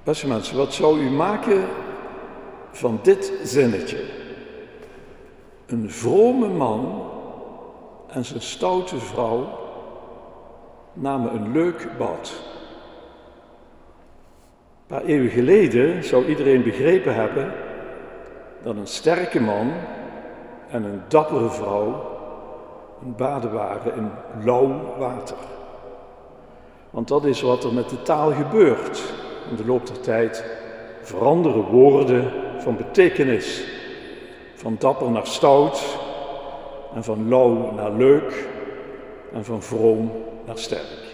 Beste mensen, wat zou u maken van dit zinnetje? Een vrome man en zijn stoute vrouw namen een leuk bad. Een paar eeuwen geleden zou iedereen begrepen hebben dat een sterke man en een dappere vrouw een baden waren in lauw water. Want dat is wat er met de taal gebeurt. In de loop der tijd veranderen woorden van betekenis. Van dapper naar stout, en van lauw naar leuk, en van vroom naar sterk.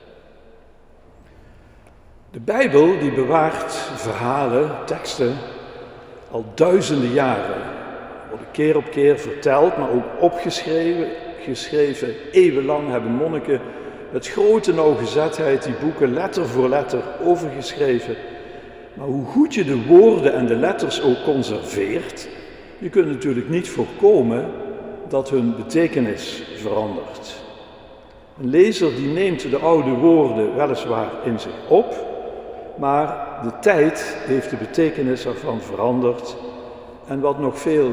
De Bijbel die bewaart verhalen, teksten, al duizenden jaren. Worden keer op keer verteld, maar ook opgeschreven. Eeuwenlang hebben monniken met grote nauwgezetheid die boeken letter voor letter overgeschreven. Maar hoe goed je de woorden en de letters ook conserveert, je kunt natuurlijk niet voorkomen dat hun betekenis verandert. Een lezer die neemt de oude woorden weliswaar in zich op, maar de tijd heeft de betekenis ervan veranderd. En wat nog veel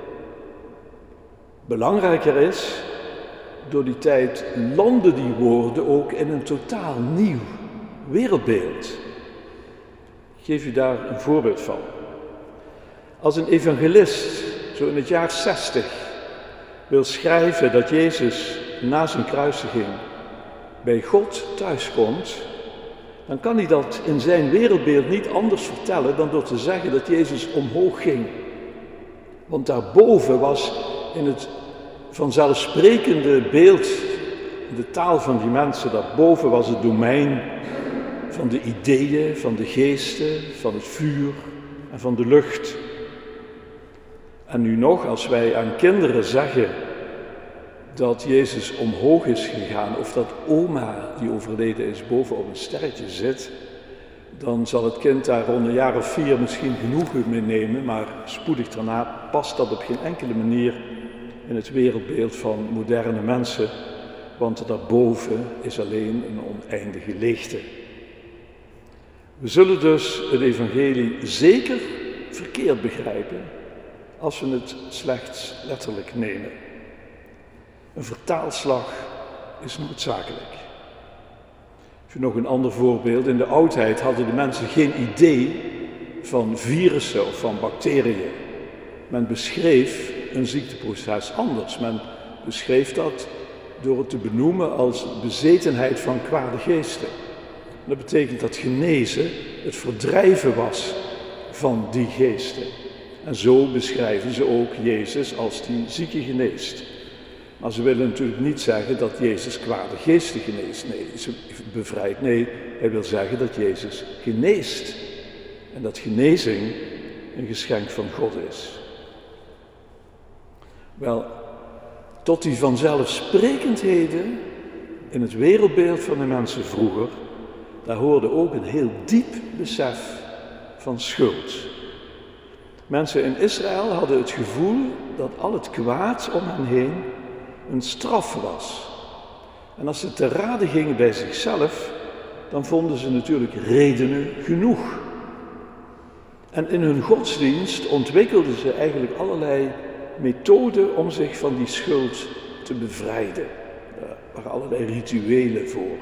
belangrijker is, door die tijd landen die woorden ook in een totaal nieuw wereldbeeld. Ik geef u daar een voorbeeld van. Als een evangelist, zo in het jaar 60, wil schrijven dat Jezus na zijn kruisiging bij God thuiskomt, dan kan hij dat in zijn wereldbeeld niet anders vertellen dan door te zeggen dat Jezus omhoog ging. Want daarboven was in het vanzelfsprekende beeld, de taal van die mensen, daarboven was het domein van de ideeën, van de geesten, van het vuur en van de lucht. En nu nog, als wij aan kinderen zeggen dat Jezus omhoog is gegaan, of dat oma die overleden is boven op een sterretje zit, dan zal het kind daar rond een jaar of 4 misschien genoegen mee nemen, maar spoedig daarna past dat op geen enkele manier in het wereldbeeld van moderne mensen, want daarboven is alleen een oneindige leegte. We zullen dus het evangelie zeker verkeerd begrijpen als we het slechts letterlijk nemen. Een vertaalslag is noodzakelijk. Even nog een ander voorbeeld. In de oudheid hadden de mensen geen idee van virussen of van bacteriën. Men beschreef een ziekteproces anders. Men beschreef dat door het te benoemen als bezetenheid van kwade geesten. Dat betekent dat genezen het verdrijven was van die geesten. En zo beschrijven ze ook Jezus als die zieken geneest. Maar ze willen natuurlijk niet zeggen dat Jezus kwade geesten geneest. Nee, ze bevrijdt. Nee, hij wil zeggen dat Jezus geneest. En dat genezing een geschenk van God is. Wel, tot die vanzelfsprekendheden in het wereldbeeld van de mensen vroeger, daar hoorde ook een heel diep besef van schuld. Mensen in Israël hadden het gevoel dat al het kwaad om hen heen een straf was. En als ze te raden gingen bij zichzelf, dan vonden ze natuurlijk redenen genoeg. En in hun godsdienst ontwikkelden ze eigenlijk allerlei methoden om zich van die schuld te bevrijden. Daar waren allerlei rituelen voor.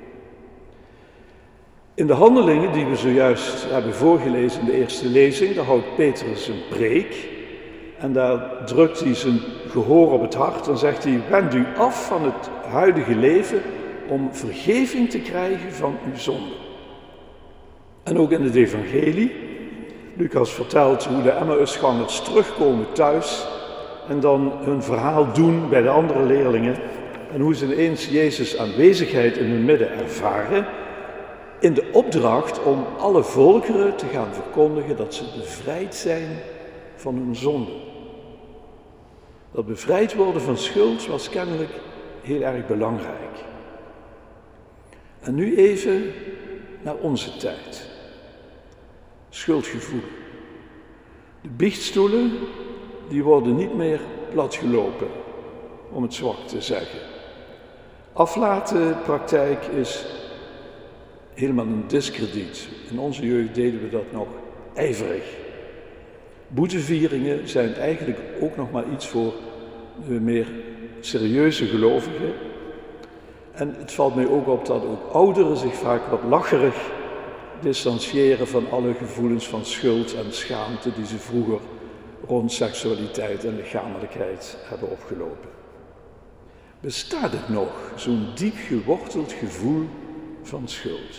In de handelingen die we zojuist hebben voorgelezen in de eerste lezing, daar houdt Petrus een preek. En daar drukt hij zijn gehoor op het hart en zegt hij: wend u af van het huidige leven om vergeving te krijgen van uw zonden. En ook in het evangelie, Lucas vertelt hoe de Emmausgangers terugkomen thuis en dan hun verhaal doen bij de andere leerlingen en hoe ze ineens Jezus' aanwezigheid in hun midden ervaren, in de opdracht om alle volkeren te gaan verkondigen dat ze bevrijd zijn van hun zonde. Dat bevrijd worden van schuld was kennelijk heel erg belangrijk. En nu even naar onze tijd. Schuldgevoel. De biechtstoelen, die worden niet meer platgelopen, om het zwak te zeggen. Aflatenpraktijk is helemaal in diskrediet. In onze jeugd deden we dat nog ijverig. Boetevieringen zijn eigenlijk ook nog maar iets voor de meer serieuze gelovigen. En het valt mij ook op dat ook ouderen zich vaak wat lacherig distantiëren van alle gevoelens van schuld en schaamte die ze vroeger rond seksualiteit en lichamelijkheid hebben opgelopen. Bestaat het nog, zo'n diep geworteld gevoel van schuld?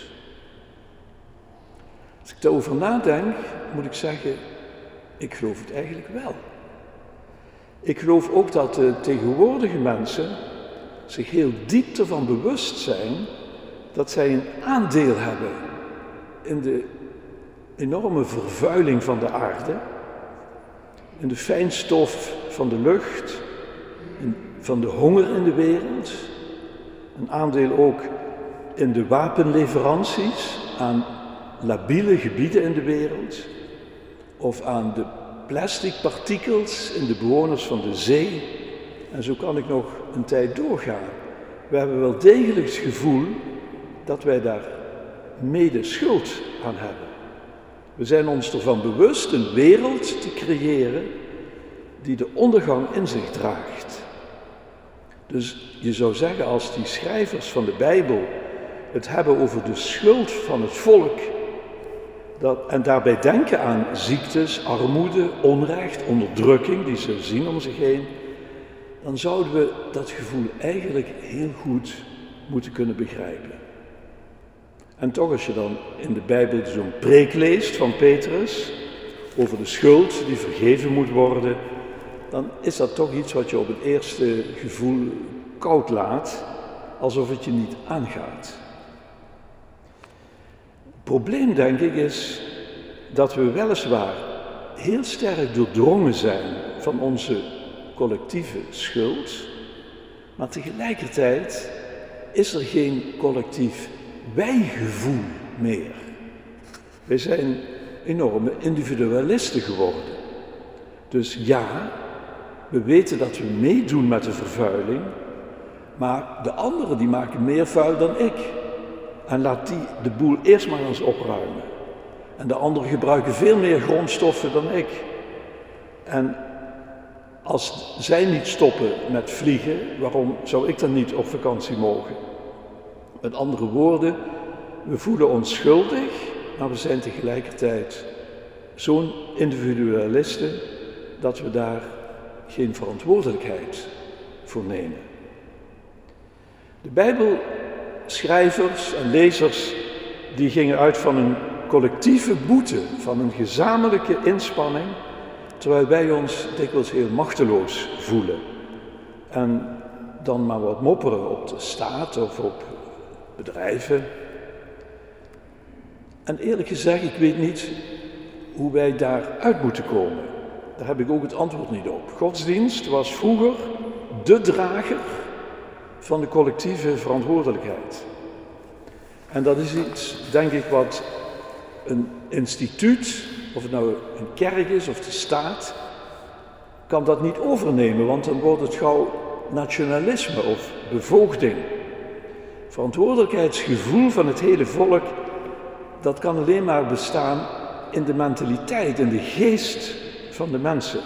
Als ik daarover nadenk, moet ik zeggen, ik geloof het eigenlijk wel. Ik geloof ook dat de tegenwoordige mensen zich heel diep ervan bewust zijn dat zij een aandeel hebben in de enorme vervuiling van de aarde, in de fijnstof van de lucht, van de honger in de wereld, een aandeel ook in de wapenleveranties aan labiele gebieden in de wereld, of aan de plasticpartikels in de bewoners van de zee. En zo kan ik nog een tijd doorgaan. We hebben wel degelijk het gevoel dat wij daar mede schuld aan hebben. We zijn ons ervan bewust een wereld te creëren die de ondergang in zich draagt. Dus je zou zeggen, als die schrijvers van de Bijbel het hebben over de schuld van het volk, en daarbij denken aan ziektes, armoede, onrecht, onderdrukking die ze zien om zich heen, dan zouden we dat gevoel eigenlijk heel goed moeten kunnen begrijpen. En toch, als je dan in de Bijbel zo'n preek leest van Petrus over de schuld die vergeven moet worden, dan is dat toch iets wat je op het eerste gevoel koud laat, alsof het je niet aangaat. Het probleem, denk ik, is dat we weliswaar heel sterk doordrongen zijn van onze collectieve schuld, maar tegelijkertijd is er geen collectief wijgevoel meer. Wij zijn enorme individualisten geworden. Dus ja, we weten dat we meedoen met de vervuiling, maar de anderen die maken meer vuil dan ik. En laat die de boel eerst maar eens opruimen. En de anderen gebruiken veel meer grondstoffen dan ik. En als zij niet stoppen met vliegen, waarom zou ik dan niet op vakantie mogen? Met andere woorden, we voelen ons schuldig, maar we zijn tegelijkertijd zo'n individualisten dat we daar geen verantwoordelijkheid voor nemen. De Bijbelschrijvers en lezers die gingen uit van een collectieve boete, van een gezamenlijke inspanning, terwijl wij ons dikwijls heel machteloos voelen. En dan maar wat mopperen op de staat of op bedrijven. En eerlijk gezegd, ik weet niet hoe wij daaruit moeten komen. Daar heb ik ook het antwoord niet op. Godsdienst was vroeger de drager van de collectieve verantwoordelijkheid. En dat is iets, denk ik, wat een instituut, of het nou een kerk is of de staat, kan dat niet overnemen, want dan wordt het gauw nationalisme of bevoogding. Verantwoordelijkheidsgevoel van het hele volk, dat kan alleen maar bestaan in de mentaliteit, in de geest van de mensen.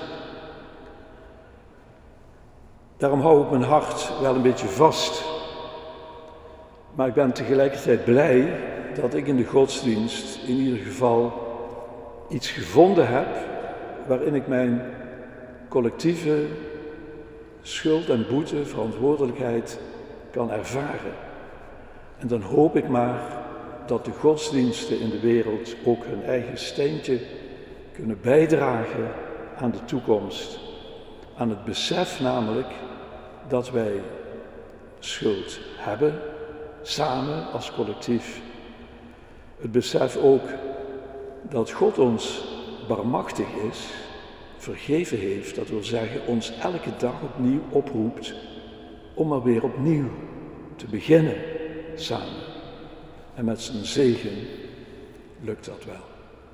Daarom hou ik mijn hart wel een beetje vast. Maar ik ben tegelijkertijd blij dat ik in de godsdienst in ieder geval iets gevonden heb waarin ik mijn collectieve schuld en boete, verantwoordelijkheid kan ervaren. En dan hoop ik maar dat de godsdiensten in de wereld ook hun eigen steentje kunnen bijdragen aan de toekomst. Aan het besef namelijk dat wij schuld hebben, samen als collectief. Het besef ook dat God ons barmachtig is, vergeven heeft, dat wil zeggen ons elke dag opnieuw oproept om maar weer opnieuw te beginnen samen. En met zijn zegen lukt dat wel.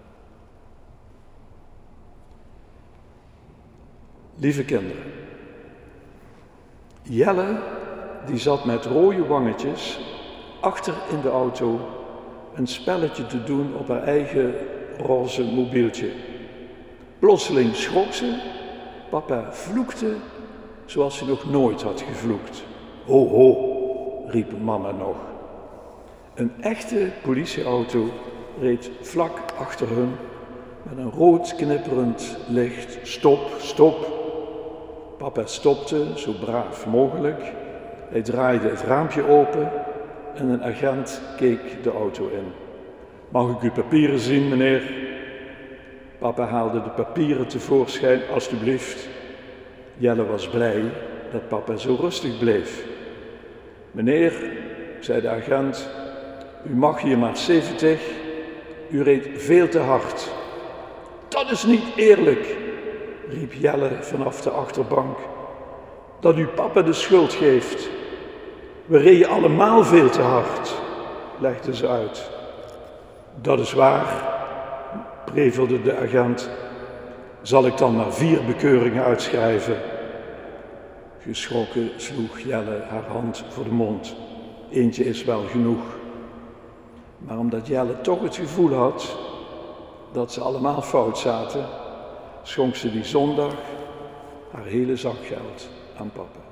Lieve kinderen, Jelle die zat met rode wangetjes achter in de auto een spelletje te doen op haar eigen roze mobieltje. Plotseling schrok ze, papa vloekte zoals hij nog nooit had gevloekt. Ho, ho, riep mama nog. Een echte politieauto reed vlak achter hun met een rood knipperend licht. Stop, stop. Papa stopte, zo braaf mogelijk. Hij draaide het raampje open en een agent keek de auto in. Mag ik uw papieren zien, meneer? Papa haalde de papieren tevoorschijn, alstublieft. Jelle was blij dat papa zo rustig bleef. Meneer, zei de agent, u mag hier maar 70, u reed veel te hard. Dat is niet eerlijk, riep Jelle vanaf de achterbank, dat u papa de schuld geeft. We reden allemaal veel te hard, legde ze uit. Dat is waar, prevelde de agent. Zal ik dan maar 4 bekeuringen uitschrijven? Geschrokken sloeg Jelle haar hand voor de mond. Eentje is wel genoeg. Maar omdat Jelle toch het gevoel had dat ze allemaal fout zaten, schonk ze die zondag haar hele zakgeld aan papa.